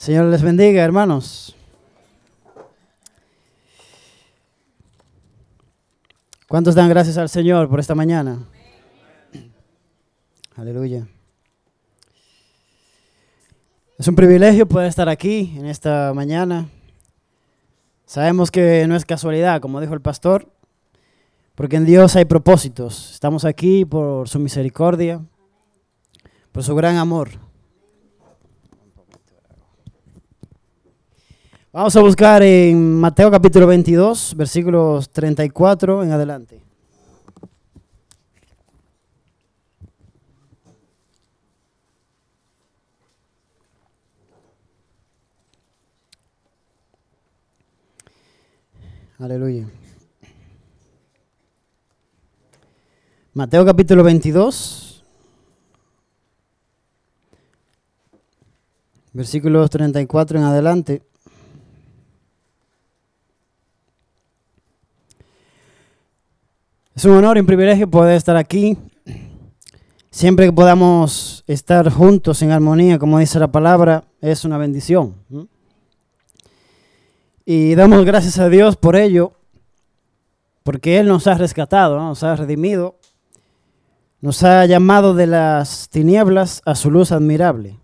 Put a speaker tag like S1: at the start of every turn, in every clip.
S1: Señor les bendiga, hermanos. ¿Cuántos dan gracias al Señor por esta mañana? Aleluya. Es un privilegio poder estar aquí en esta mañana. Sabemos que no es casualidad, como dijo el pastor, porque en Dios hay propósitos. Estamos aquí por su misericordia, por su gran amor. Vamos a buscar en Mateo capítulo 22, versículos 34 en adelante. Aleluya. Mateo capítulo 22, versículos 34 en adelante. Es un honor y un privilegio poder estar aquí. Siempre que podamos estar juntos en armonía, como dice la palabra, es una bendición. Y damos gracias a Dios por ello, porque Él nos ha rescatado, ¿no? Nos ha redimido, nos ha llamado de las tinieblas a su luz admirable.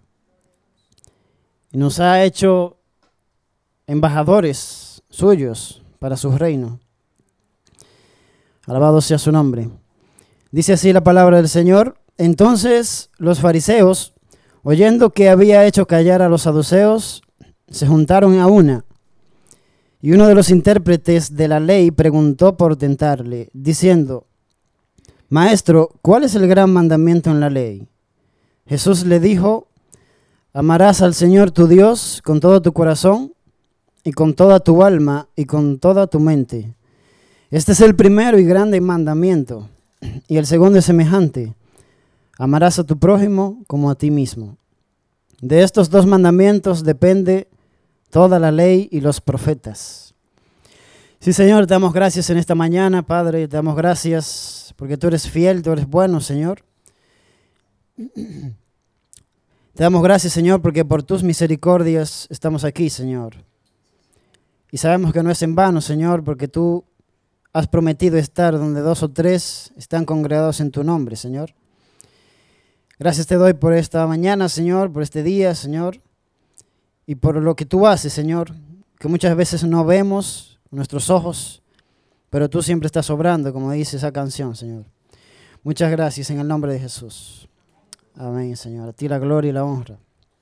S1: Y nos ha hecho embajadores suyos para su reino. Alabado sea su nombre. Dice así la palabra del Señor. Entonces los fariseos, oyendo que había hecho callar a los saduceos, se juntaron a una. Y uno de los intérpretes de la ley preguntó por tentarle, diciendo: Maestro, ¿cuál es el gran mandamiento en la ley? Jesús le dijo: Amarás al Señor tu Dios con todo tu corazón y con toda tu alma y con toda tu mente. Este es el primero y grande mandamiento, y el segundo es semejante: amarás a tu prójimo como a ti mismo. De estos dos mandamientos depende toda la ley y los profetas. Sí, Señor, te damos gracias en esta mañana, Padre, te damos gracias porque tú eres fiel, tú eres bueno, Señor. Te damos gracias, Señor, porque por tus misericordias estamos aquí, Señor. Y sabemos que no es en vano, Señor, porque tú has prometido estar donde 2 o 3 están congregados en tu nombre, Señor. Gracias te doy por esta mañana, Señor, por este día, Señor, y por lo que tú haces, Señor, que muchas veces no vemos nuestros ojos, pero tú siempre estás obrando, como dice esa canción, Señor. Muchas gracias en el nombre de Jesús. Amén, Señor. A ti la gloria y la honra.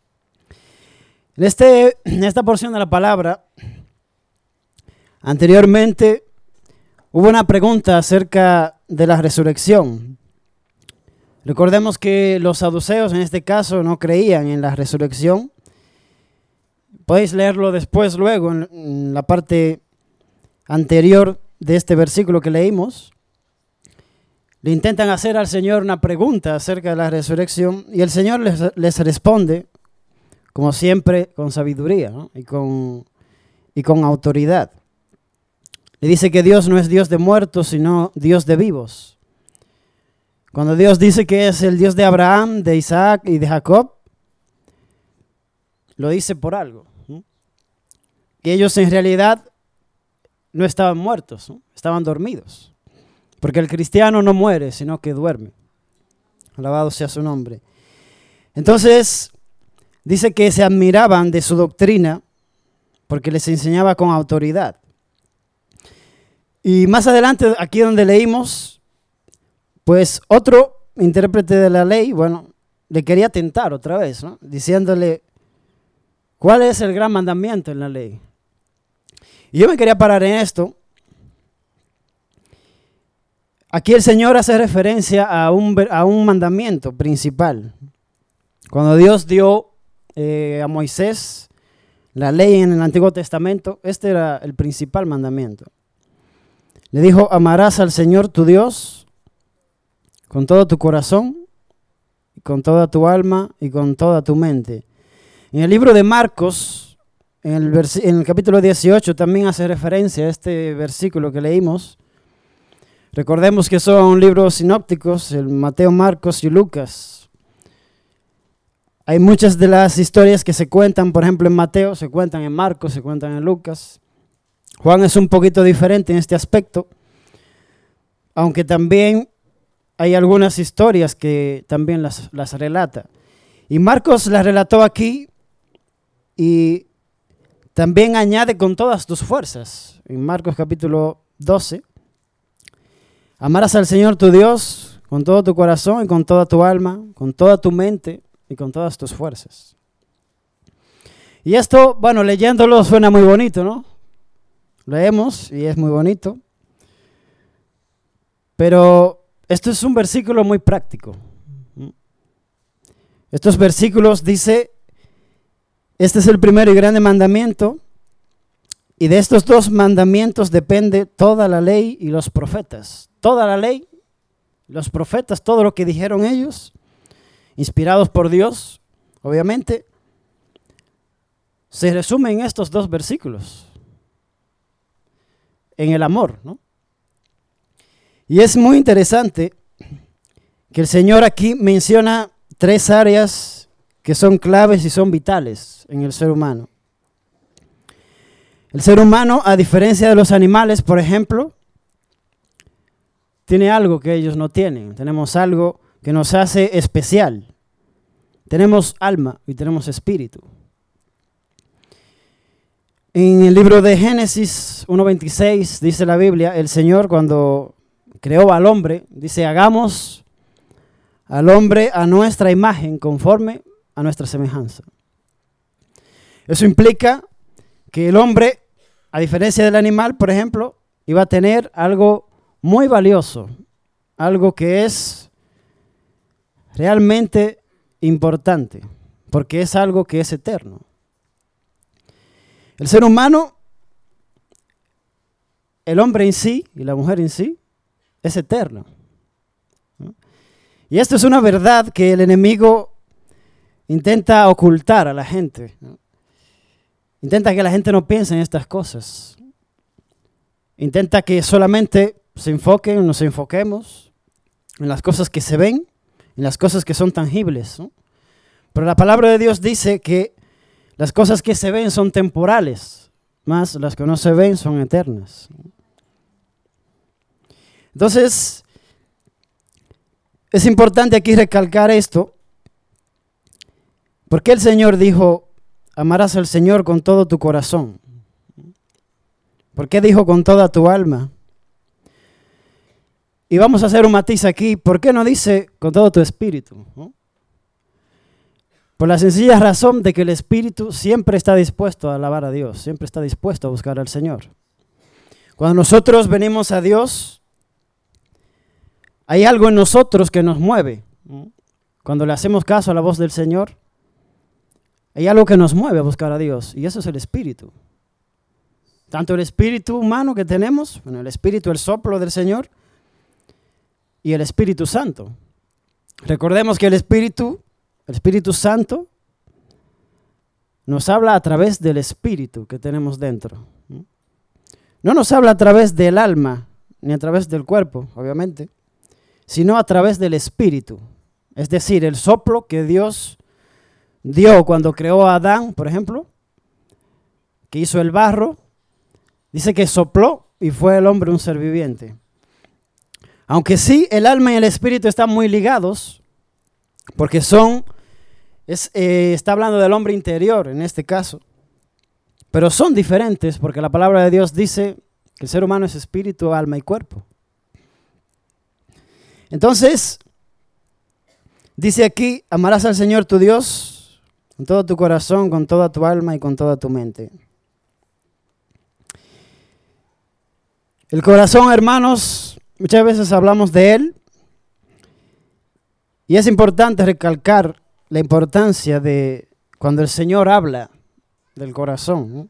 S1: En esta porción de la palabra, anteriormente, hubo una pregunta acerca de la resurrección. Recordemos que los saduceos en este caso no creían en la resurrección. Podéis leerlo después, luego, en la parte anterior de este versículo que leímos. Le intentan hacer al Señor una pregunta acerca de la resurrección y el Señor les responde, como siempre, con sabiduría, ¿no? y con autoridad. Le dice que Dios no es Dios de muertos, sino Dios de vivos. Cuando Dios dice que es el Dios de Abraham, de Isaac y de Jacob, lo dice por algo. Que ellos en realidad no estaban muertos, ¿no? Estaban dormidos. Porque el cristiano no muere, sino que duerme. Alabado sea su nombre. Entonces, dice que se admiraban de su doctrina porque les enseñaba con autoridad. Y más adelante, aquí donde leímos, pues otro intérprete de la ley, bueno, le quería tentar otra vez, ¿no? Diciéndole, ¿cuál es el gran mandamiento en la ley? Y yo me quería parar en esto. Aquí el Señor hace referencia a un mandamiento principal. Cuando Dios dio a Moisés la ley en el Antiguo Testamento, este era el principal mandamiento. Le dijo: amarás al Señor tu Dios con todo tu corazón, y con toda tu alma y con toda tu mente. En el libro de Marcos, en el capítulo 18, también hace referencia a este versículo que leímos. Recordemos que son libros sinópticos, el Mateo, Marcos y Lucas. Hay muchas de las historias que se cuentan, por ejemplo, en Mateo, se cuentan en Marcos, se cuentan en Lucas. Juan es un poquito diferente en este aspecto, aunque también hay algunas historias que también las relata. Y Marcos las relató aquí y también añade con todas tus fuerzas. En Marcos capítulo 12, amarás al Señor tu Dios con todo tu corazón y con toda tu alma, con toda tu mente y con todas tus fuerzas. Y esto, bueno, leyéndolo suena muy bonito, ¿no? Leemos y es muy bonito. Pero esto es un versículo muy práctico. Estos versículos dice, este es el primero y grande mandamiento, y de estos dos mandamientos depende toda la ley y los profetas. Toda la ley, los profetas, todo lo que dijeron ellos, inspirados por Dios, obviamente, se resume en estos dos versículos, en el amor, ¿no? Y es muy interesante que el Señor aquí menciona tres áreas que son claves y son vitales en el ser humano. El ser humano, a diferencia de los animales, por ejemplo, tiene algo que ellos no tienen. Tenemos algo que nos hace especial. Tenemos alma y tenemos espíritu. En el libro de Génesis 1:26 dice la Biblia, el Señor cuando creó al hombre, dice, hagamos al hombre a nuestra imagen, conforme a nuestra semejanza. Eso implica que el hombre, a diferencia del animal, por ejemplo, iba a tener algo muy valioso, algo que es realmente importante, porque es algo que es eterno. El ser humano, el hombre en sí y la mujer en sí, es eterno. ¿No? Y esto es una verdad que el enemigo intenta ocultar a la gente, ¿no? Intenta que la gente no piense en estas cosas. Intenta que solamente nos enfoquemos en las cosas que se ven, en las cosas que son tangibles, ¿no? Pero la palabra de Dios dice que las cosas que se ven son temporales, más las que no se ven son eternas. Entonces, es importante aquí recalcar esto, porque el Señor dijo, amarás al Señor con todo tu corazón. ¿Por qué dijo con toda tu alma? Y vamos a hacer un matiz aquí, ¿por qué no dice con todo tu espíritu? ¿No? Por la sencilla razón de que el espíritu siempre está dispuesto a alabar a Dios, siempre está dispuesto a buscar al Señor. Cuando nosotros venimos a Dios, hay algo en nosotros que nos mueve. Cuando le hacemos caso a la voz del Señor, hay algo que nos mueve a buscar a Dios, y eso es el espíritu. Tanto el espíritu humano que tenemos, bueno, el espíritu, el soplo del Señor, y el Espíritu Santo. Recordemos que el Espíritu Santo nos habla a través del espíritu que tenemos dentro. No nos habla a través del alma, ni a través del cuerpo, obviamente, sino a través del espíritu. Es decir, el soplo que Dios dio cuando creó a Adán, por ejemplo, que hizo el barro, dice que sopló y fue el hombre un ser viviente. Aunque sí, el alma y el espíritu están muy ligados, porque está hablando del hombre interior en este caso, pero son diferentes porque la palabra de Dios dice que el ser humano es espíritu, alma y cuerpo. Entonces, dice aquí, amarás al Señor tu Dios con todo tu corazón, con toda tu alma y con toda tu mente. El corazón, hermanos, muchas veces hablamos de él y es importante recalcar la importancia de cuando el Señor habla del corazón, ¿no?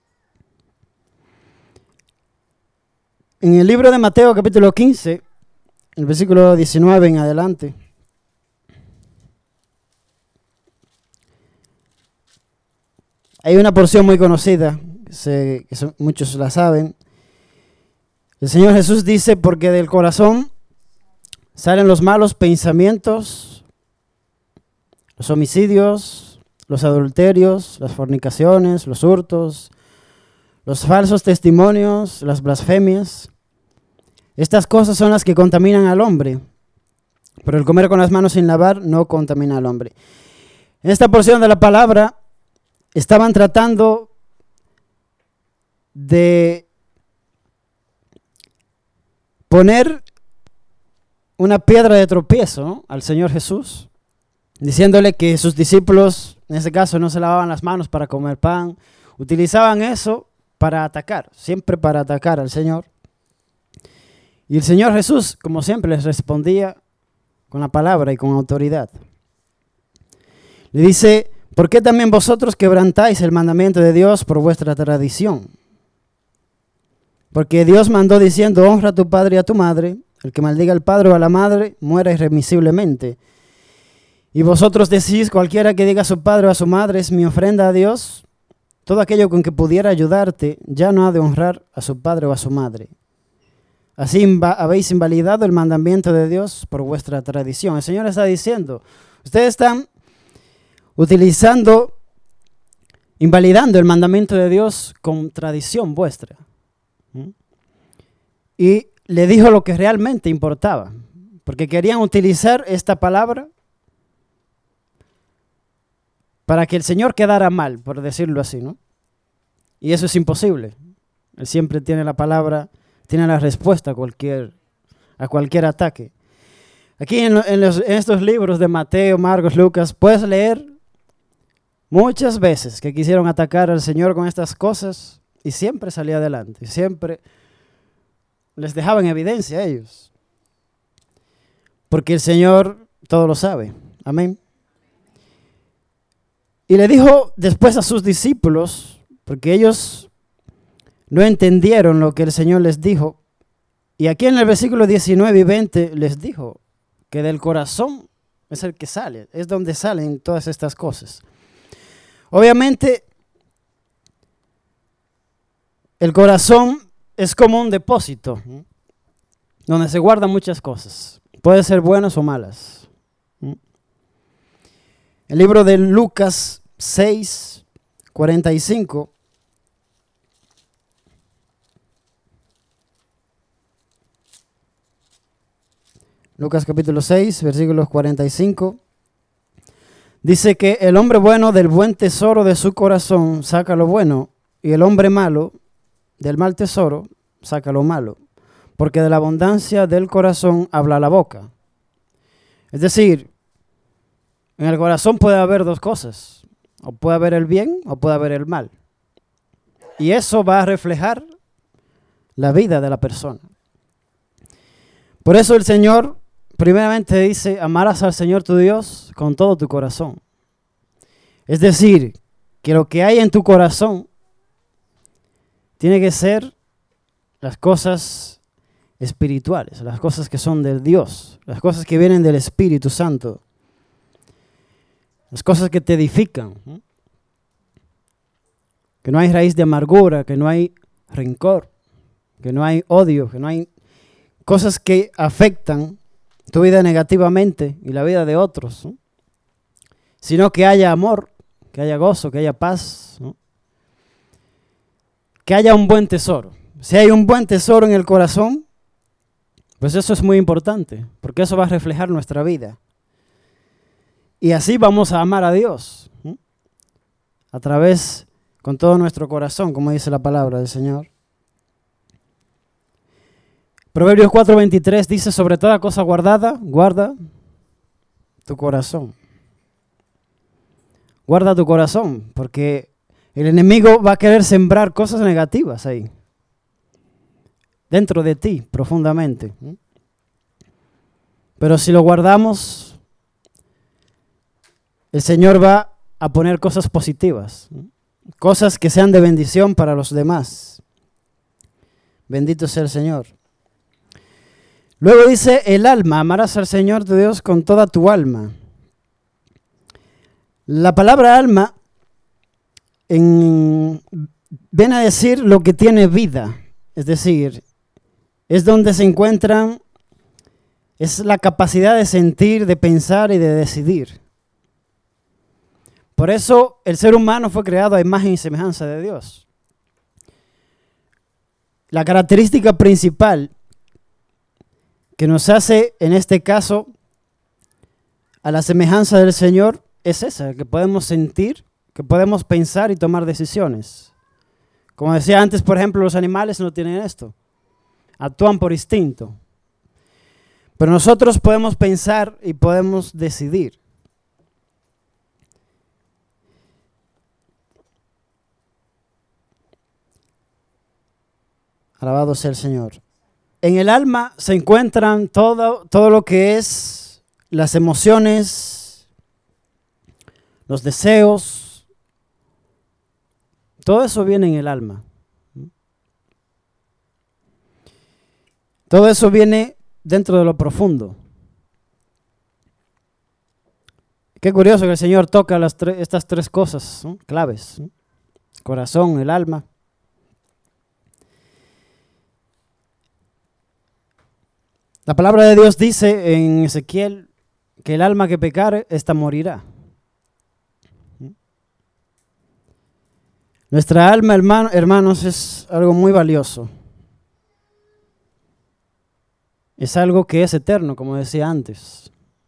S1: En el libro de Mateo capítulo 15, el versículo 19 en adelante, hay una porción muy conocida, muchos la saben. El Señor Jesús dice, porque del corazón salen los malos pensamientos, los homicidios, los adulterios, las fornicaciones, los hurtos, los falsos testimonios, las blasfemias. Estas cosas son las que contaminan al hombre, pero el comer con las manos sin lavar no contamina al hombre. En esta porción de la palabra estaban tratando de poner una piedra de tropiezo, ¿no?, al Señor Jesús, diciéndole que sus discípulos, en ese caso, no se lavaban las manos para comer pan. Utilizaban eso para atacar, siempre para atacar al Señor. Y el Señor Jesús, como siempre, les respondía con la palabra y con autoridad. Le dice: ¿por qué también vosotros quebrantáis el mandamiento de Dios por vuestra tradición? Porque Dios mandó diciendo: honra a tu padre y a tu madre. El que maldiga al padre o a la madre muera irremisiblemente. Y vosotros decís: cualquiera que diga a su padre o a su madre es mi ofrenda a Dios. Todo aquello con que pudiera ayudarte ya no ha de honrar a su padre o a su madre. Así habéis invalidado el mandamiento de Dios por vuestra tradición. El Señor está diciendo: ustedes están invalidando el mandamiento de Dios con tradición vuestra. Y le dijo lo que realmente importaba, porque querían utilizar esta palabra para que el Señor quedara mal, por decirlo así, ¿no? Y eso es imposible. Él siempre tiene la palabra, tiene la respuesta a cualquier ataque. Aquí en estos libros de Mateo, Marcos, Lucas, puedes leer muchas veces que quisieron atacar al Señor con estas cosas y siempre salía adelante, siempre les dejaba en evidencia a ellos. Porque el Señor todo lo sabe. Amén. Y le dijo después a sus discípulos, porque ellos no entendieron lo que el Señor les dijo. Y aquí en el versículo 19 y 20 les dijo que del corazón es el que sale, es donde salen todas estas cosas. Obviamente, el corazón es como un depósito, ¿no?, donde se guardan muchas cosas. Pueden ser buenas o malas. El libro de Lucas 6, 45. Lucas capítulo 6, versículos 45. Dice que el hombre bueno del buen tesoro de su corazón saca lo bueno, y el hombre malo del mal tesoro saca lo malo, porque de la abundancia del corazón habla la boca. Es decir, en el corazón puede haber dos cosas: o puede haber el bien o puede haber el mal. Y eso va a reflejar la vida de la persona. Por eso el Señor primeramente dice: amarás al Señor tu Dios con todo tu corazón. Es decir, que lo que hay en tu corazón tiene que ser las cosas espirituales, las cosas que son de Dios, las cosas que vienen del Espíritu Santo, las cosas que te edifican, ¿no? Que no hay raíz de amargura, que no hay rencor, que no hay odio, que no hay cosas que afectan tu vida negativamente y la vida de otros, ¿no?, sino que haya amor, que haya gozo, que haya paz, ¿no?, que haya un buen tesoro. Si hay un buen tesoro en el corazón, pues eso es muy importante, porque eso va a reflejar nuestra vida. Y así vamos a amar a Dios, ¿no?, a través, con todo nuestro corazón, como dice la palabra del Señor. Proverbios 4:23 dice: sobre toda cosa guardada, guarda tu corazón. Guarda tu corazón, porque el enemigo va a querer sembrar cosas negativas ahí, dentro de ti, profundamente. Pero si lo guardamos, el Señor va a poner cosas positivas, cosas que sean de bendición para los demás. Bendito sea el Señor. Luego dice el alma: amarás al Señor tu Dios con toda tu alma. La palabra alma viene a decir lo que tiene vida, es decir, es donde se encuentran, es la capacidad de sentir, de pensar y de decidir. Por eso el ser humano fue creado a imagen y semejanza de Dios. La característica principal que nos hace, en este caso, a la semejanza del Señor es esa, que podemos sentir, que podemos pensar y tomar decisiones. Como decía antes, por ejemplo, los animales no tienen esto, actúan por instinto. Pero nosotros podemos pensar y podemos decidir. Alabado sea el Señor. En el alma se encuentran todo lo que es las emociones, los deseos. Todo eso viene en el alma. Todo eso viene dentro de lo profundo. Qué curioso que el Señor toca estas tres cosas, ¿no? Claves, ¿no? Corazón, el alma. La palabra de Dios dice en Ezequiel que el alma que pecare, ésta morirá. Nuestra alma, hermanos, es algo muy valioso. Es algo que es eterno, como decía antes.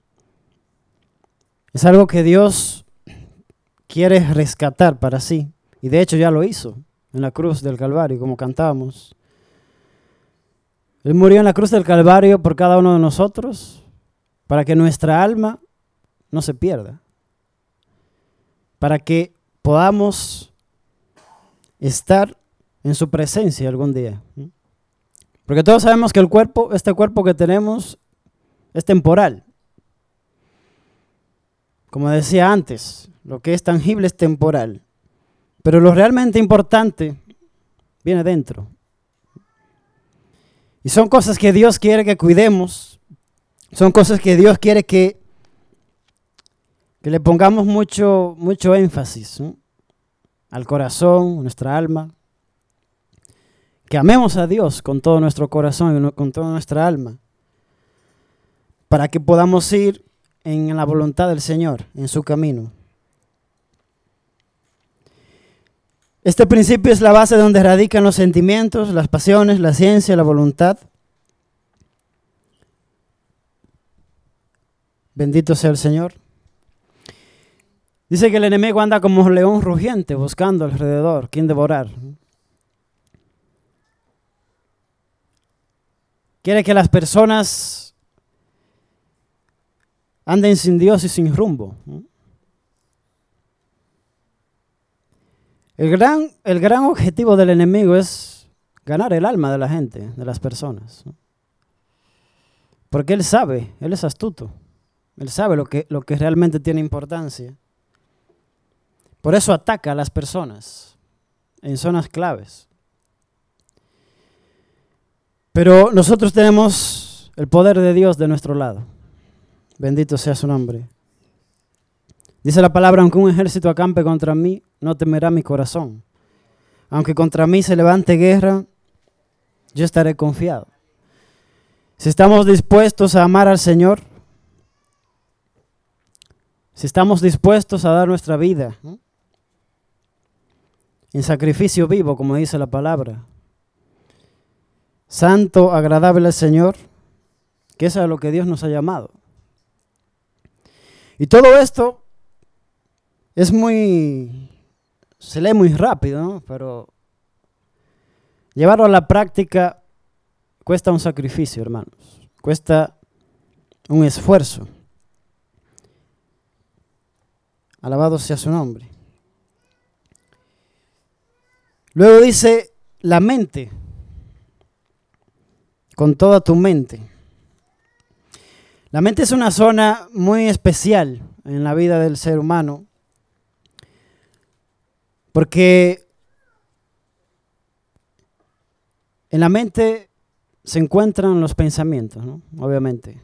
S1: Es algo que Dios quiere rescatar para sí. Y de hecho ya lo hizo en la cruz del Calvario, como cantábamos. Él murió en la cruz del Calvario por cada uno de nosotros, para que nuestra alma no se pierda, para que podamos estar en su presencia algún día. Porque todos sabemos que este cuerpo que tenemos es temporal. Como decía antes, lo que es tangible es temporal, pero lo realmente importante viene dentro. Y son cosas que Dios quiere que cuidemos, son cosas que Dios quiere que le pongamos mucho énfasis, ¿no? Al corazón, nuestra alma, que amemos a Dios con todo nuestro corazón y con toda nuestra alma, para que podamos ir en la voluntad del Señor, en su camino. Este principio es la base donde radican los sentimientos, las pasiones, la ciencia, la voluntad. Bendito sea el Señor. Dice que el enemigo anda como un león rugiente buscando alrededor quien devorar. Quiere que las personas anden sin Dios y sin rumbo. El gran objetivo del enemigo es ganar el alma de la gente, de las personas. Porque él sabe, él es astuto. Él sabe lo que realmente tiene importancia. Por eso ataca a las personas en zonas claves. Pero nosotros tenemos el poder de Dios de nuestro lado. Bendito sea su nombre. Dice la palabra, aunque un ejército acampe contra mí, no temerá mi corazón. Aunque contra mí se levante guerra, yo estaré confiado. Si estamos dispuestos a amar al Señor, si estamos dispuestos a dar nuestra vida, ¿no?, en sacrificio vivo, como dice la palabra, santo, agradable al Señor, que es a lo que Dios nos ha llamado. Y todo esto se lee muy rápido, ¿no? Pero llevarlo a la práctica cuesta un sacrificio, hermanos. Cuesta un esfuerzo. Alabado sea su nombre. Luego dice la mente, con toda tu mente. La mente es una zona muy especial en la vida del ser humano, porque en la mente se encuentran los pensamientos, ¿no? Obviamente.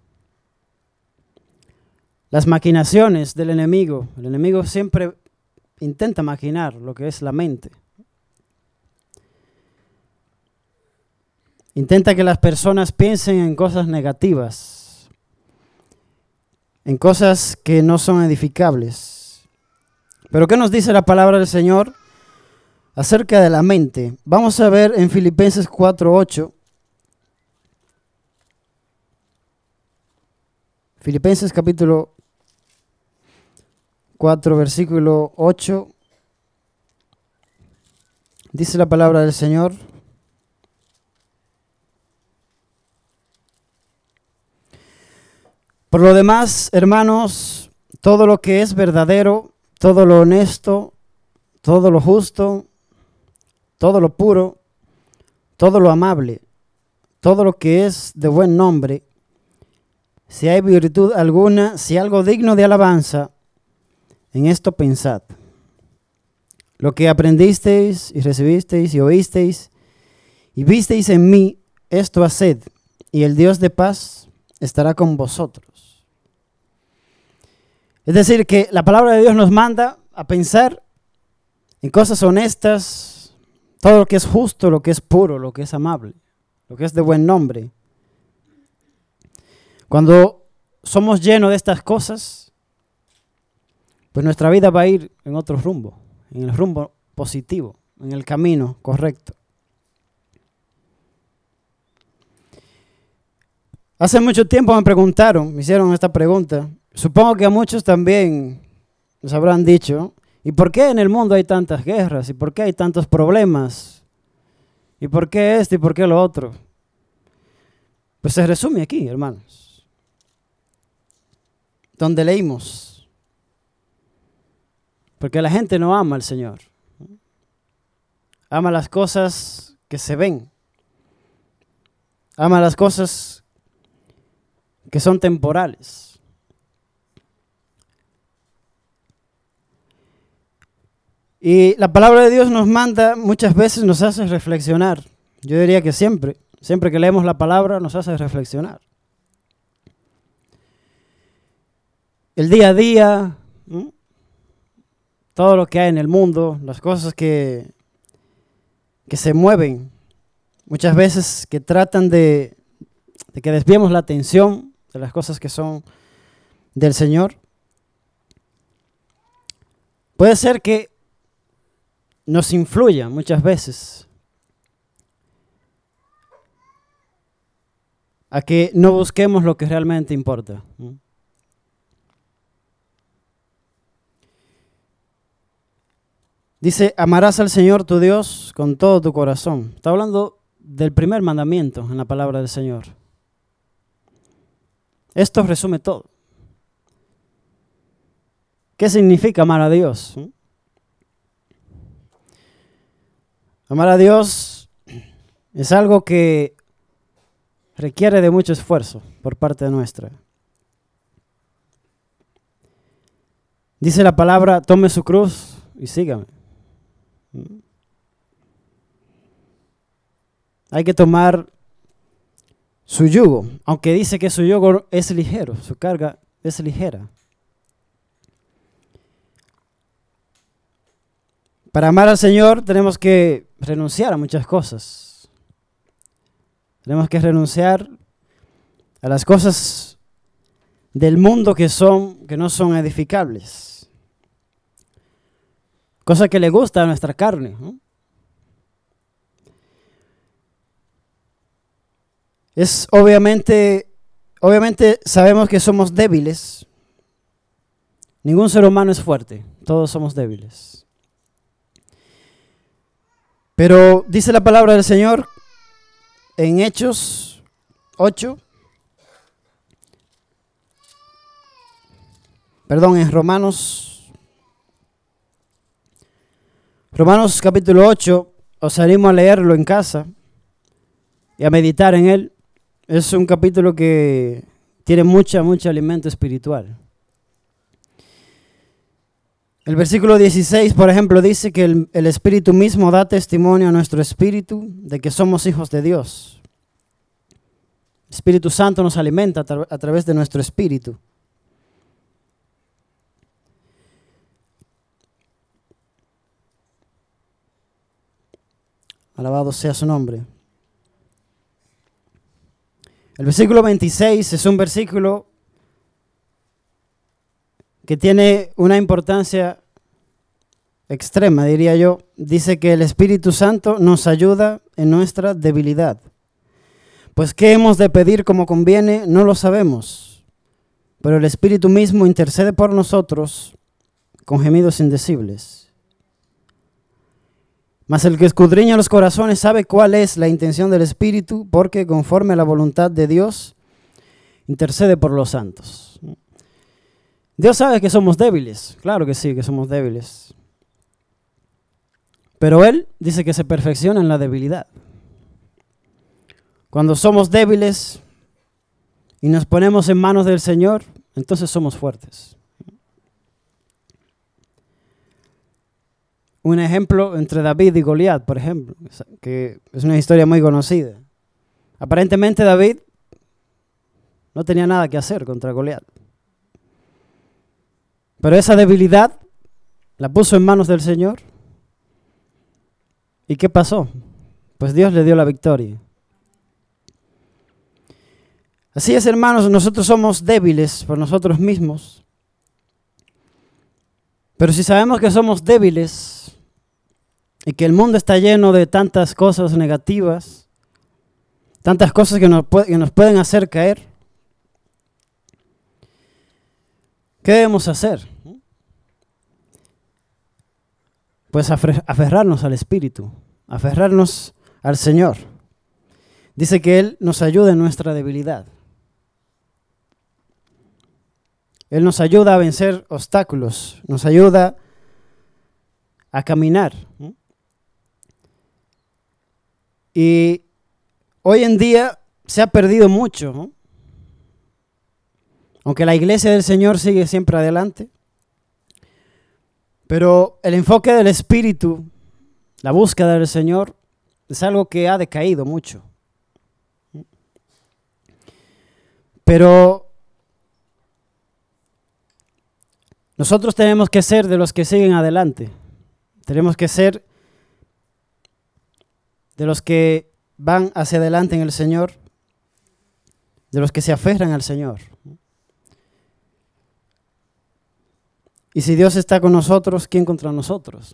S1: Las maquinaciones del enemigo. El enemigo siempre intenta maquinar lo que es la mente. Intenta que las personas piensen en cosas negativas, en cosas que no son edificables. Pero ¿qué nos dice la palabra del Señor acerca de la mente? Vamos a ver en Filipenses 4:8. Filipenses capítulo 4, versículo 8. Dice la palabra del Señor: por lo demás, hermanos, todo lo que es verdadero, todo lo honesto, todo lo justo, todo lo puro, todo lo amable, todo lo que es de buen nombre, si hay virtud alguna, si algo digno de alabanza, en esto pensad. Lo que aprendisteis y recibisteis y oísteis y visteis en mí, esto haced, y el Dios de paz estará con vosotros. Es decir, que la palabra de Dios nos manda a pensar en cosas honestas, todo lo que es justo, lo que es puro, lo que es amable, lo que es de buen nombre. Cuando somos llenos de estas cosas, pues nuestra vida va a ir en otro rumbo, en el rumbo positivo, en el camino correcto. Hace mucho tiempo me hicieron esta pregunta. Supongo que a muchos también nos habrán dicho, ¿y por qué en el mundo hay tantas guerras? ¿Y por qué hay tantos problemas? ¿Y por qué esto y por qué lo otro? Pues se resume aquí, hermanos, donde leímos. Porque la gente no ama al Señor. Ama las cosas que se ven. Ama las cosas que son temporales. Y la palabra de Dios nos manda, muchas veces nos hace reflexionar. Yo diría que siempre que leemos la palabra nos hace reflexionar. El día a día, todo lo que hay en el mundo, las cosas que se mueven, muchas veces que tratan de que desviemos la atención de las cosas que son del Señor. Puede ser que nos influya muchas veces a que no busquemos lo que realmente importa. Dice, amarás al Señor tu Dios con todo tu corazón. Está hablando del primer mandamiento en la palabra del Señor. Esto resume todo. ¿Qué significa amar a Dios? Amar a Dios es algo que requiere de mucho esfuerzo por parte nuestra. Dice la palabra, tome su cruz y sígame. Hay que tomar su yugo, aunque dice que su yugo es ligero, su carga es ligera. Para amar al Señor tenemos que renunciar a muchas cosas. Tenemos que renunciar a las cosas del mundo que no son edificables. Cosa que le gusta a nuestra carne, ¿no? Es obviamente sabemos que somos débiles. Ningún ser humano es fuerte, todos somos débiles. Pero dice la palabra del Señor en Hechos 8, en Romanos capítulo 8, os animo a leerlo en casa y a meditar en él. Es un capítulo que tiene mucho alimento espiritual. El versículo 16, por ejemplo, dice que el Espíritu mismo da testimonio a nuestro espíritu de que somos hijos de Dios. El Espíritu Santo nos alimenta a través de nuestro espíritu. Alabado sea su nombre. El versículo 26 es un versículo que tiene una importancia extrema, diría yo, dice que el Espíritu Santo nos ayuda en nuestra debilidad. Pues qué hemos de pedir como conviene, no lo sabemos, pero el Espíritu mismo intercede por nosotros con gemidos indecibles. Mas el que escudriña los corazones sabe cuál es la intención del Espíritu, porque conforme a la voluntad de Dios, intercede por los santos. Dios sabe que somos débiles, claro que sí, que somos débiles. Pero Él dice que se perfecciona en la debilidad. Cuando somos débiles y nos ponemos en manos del Señor, entonces somos fuertes. Un ejemplo entre David y Goliat, por ejemplo, que es una historia muy conocida. Aparentemente David no tenía nada que hacer contra Goliat. Pero esa debilidad la puso en manos del Señor. ¿Y qué pasó? Pues Dios le dio la victoria. Así es, hermanos, nosotros somos débiles por nosotros mismos. Pero si sabemos que somos débiles y que el mundo está lleno de tantas cosas negativas, tantas cosas que nos pueden hacer caer, ¿qué debemos hacer? Pues aferrarnos al Espíritu, aferrarnos al Señor. Dice que Él nos ayuda en nuestra debilidad. Él nos ayuda a vencer obstáculos, nos ayuda a caminar. Y hoy en día se ha perdido mucho, ¿no? Aunque la iglesia del Señor sigue siempre adelante. Pero el enfoque del Espíritu, la búsqueda del Señor, es algo que ha decaído mucho. Pero nosotros tenemos que ser de los que siguen adelante. Tenemos que ser de los que van hacia adelante en el Señor, de los que se aferran al Señor. Y si Dios está con nosotros, ¿quién contra nosotros?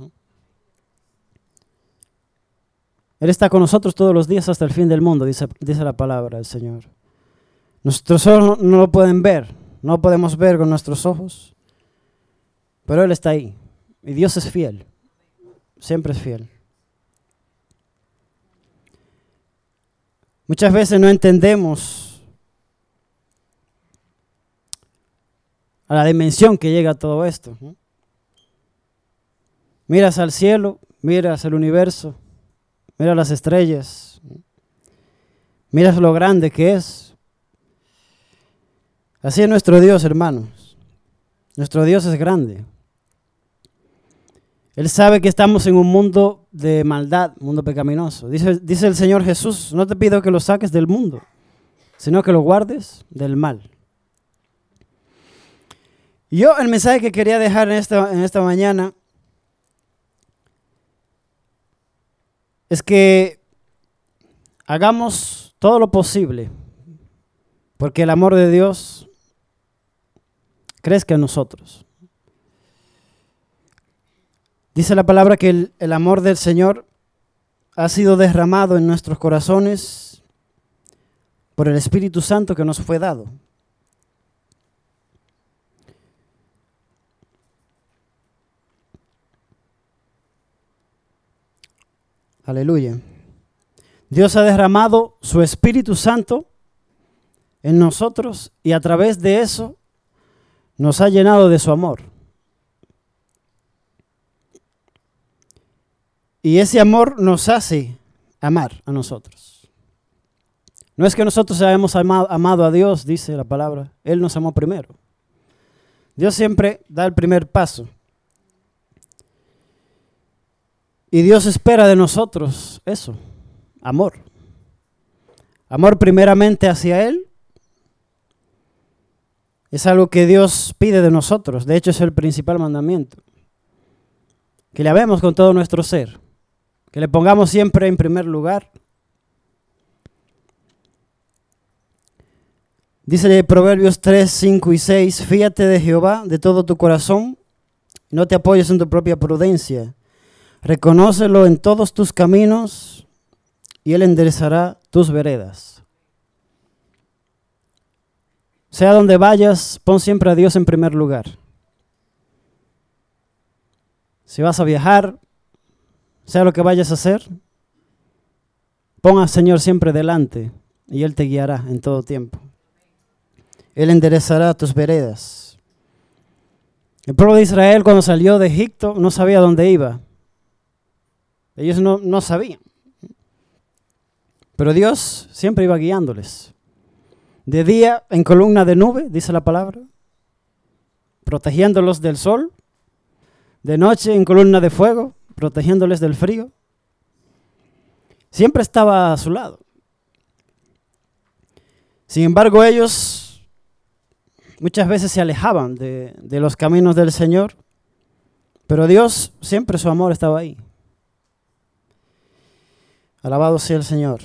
S1: Él está con nosotros todos los días hasta el fin del mundo, dice la palabra del Señor. Nuestros ojos no lo pueden ver, no lo podemos ver con nuestros ojos, pero Él está ahí. Y Dios es fiel, siempre es fiel. Muchas veces no entendemos a la dimensión que llega todo esto. Miras al cielo, miras el universo, miras las estrellas, miras lo grande que es. Así es nuestro Dios, hermanos. Nuestro Dios es grande. Él sabe que estamos en un mundo de maldad, mundo pecaminoso. Dice el Señor Jesús, no te pido que lo saques del mundo, sino que lo guardes del mal. Yo el mensaje que quería dejar en esta mañana es que hagamos todo lo posible porque el amor de Dios crezca en nosotros. Dice la palabra que el amor del Señor ha sido derramado en nuestros corazones por el Espíritu Santo que nos fue dado. Aleluya. Dios ha derramado su Espíritu Santo en nosotros y a través de eso nos ha llenado de su amor. Y ese amor nos hace amar a nosotros. No es que nosotros hayamos amado a Dios, dice la palabra. Él nos amó primero. Dios siempre da el primer paso. Y Dios espera de nosotros eso, amor. Amor primeramente hacia Él. Es algo que Dios pide de nosotros. De hecho, es el principal mandamiento. Que le amemos con todo nuestro ser. Que le pongamos siempre en primer lugar. Dice Proverbios 3, 5 y 6, fíate de Jehová de todo tu corazón No te apoyes en tu propia prudencia. Reconócelo en todos tus caminos y Él enderezará tus veredas. Sea donde vayas, pon siempre a Dios en primer lugar. Si vas a viajar, sea lo que vayas a hacer, pon al Señor siempre delante y Él te guiará en todo tiempo. Él enderezará tus veredas. El pueblo de Israel cuando salió de Egipto no sabía dónde iba. Ellos no sabían. Pero Dios siempre iba guiándoles. De día en columna de nube, dice la palabra, protegiéndolos del sol. De noche en columna de fuego, protegiéndoles del frío. Siempre estaba a su lado. Sin embargo, ellos muchas veces se alejaban de los caminos del Señor, pero Dios siempre su amor estaba ahí. Alabado sea el Señor.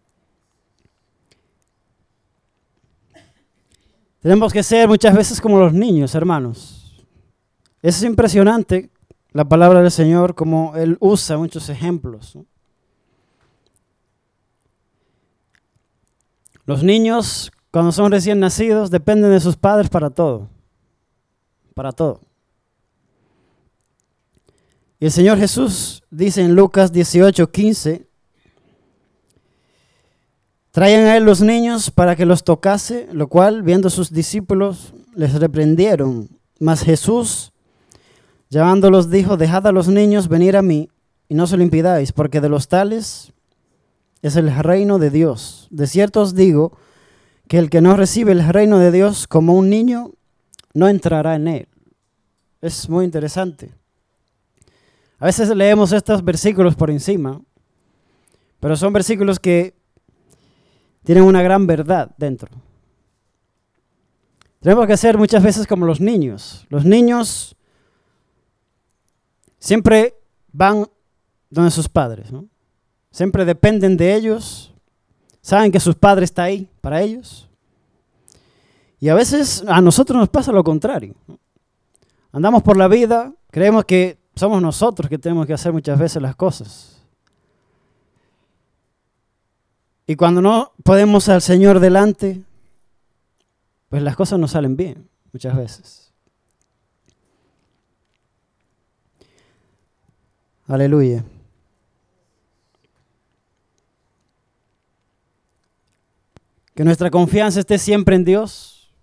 S1: Tenemos que ser muchas veces como los niños, hermanos. Es impresionante la palabra del Señor, como Él usa muchos ejemplos, ¿no? Los niños, cuando son recién nacidos, dependen de sus padres para todo. Para todo. Y el Señor Jesús dice en Lucas 18:15, traían a Él los niños para que los tocase, lo cual, viendo sus discípulos, les reprendieron. Mas Jesús, llamándolos, dijo, dejad a los niños venir a mí, y no se lo impidáis, porque de los tales es el reino de Dios. De cierto os digo, que el que no recibe el reino de Dios como un niño, no entrará en él. Es muy interesante. A veces leemos estos versículos por encima, pero son versículos que tienen una gran verdad dentro. Tenemos que ser muchas veces como los niños. Los niños siempre van donde sus padres, ¿no? Siempre dependen de ellos. Saben que sus padres están ahí para ellos. Y a veces a nosotros nos pasa lo contrario, ¿no? Andamos por la vida, creemos que somos nosotros que tenemos que hacer muchas veces las cosas. Y cuando no ponemos al Señor delante, pues las cosas no salen bien muchas veces. Aleluya. Que nuestra confianza esté siempre en Dios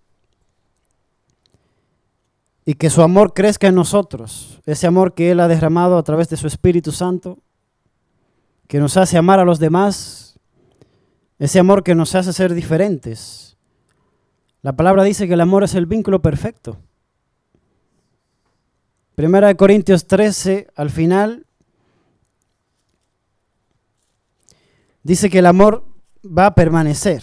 S1: y que su amor crezca en nosotros, ese amor que Él ha derramado a través de su Espíritu Santo, que nos hace amar a los demás, ese amor que nos hace ser diferentes. La palabra dice que el amor es el vínculo perfecto. 1 Corintios 13, al final, dice que el amor va a permanecer.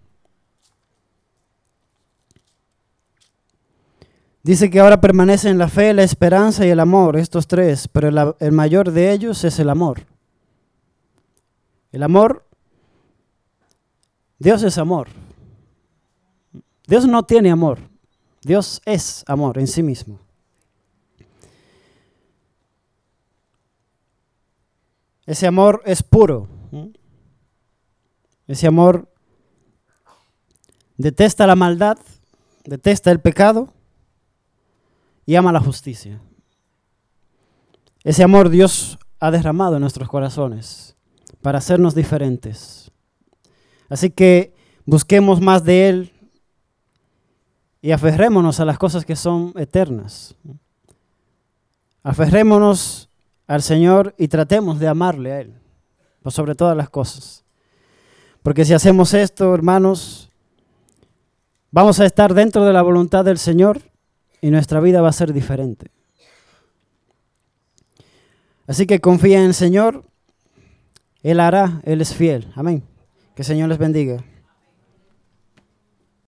S1: Dice que ahora permanecen la fe, la esperanza y el amor, estos tres, pero el mayor de ellos es el amor. El amor, Dios es amor. Dios no tiene amor, Dios es amor en sí mismo. Ese amor es puro. Ese amor detesta la maldad, detesta el pecado y ama la justicia. Ese amor Dios ha derramado en nuestros corazones para hacernos diferentes. Así que busquemos más de Él y aferrémonos a las cosas que son eternas. Aferrémonos al Señor y tratemos de amarle a Él, por sobre todas las cosas. Porque si hacemos esto, hermanos, vamos a estar dentro de la voluntad del Señor y nuestra vida va a ser diferente. Así que confía en el Señor, Él hará, Él es fiel. Amén. Que el Señor les bendiga.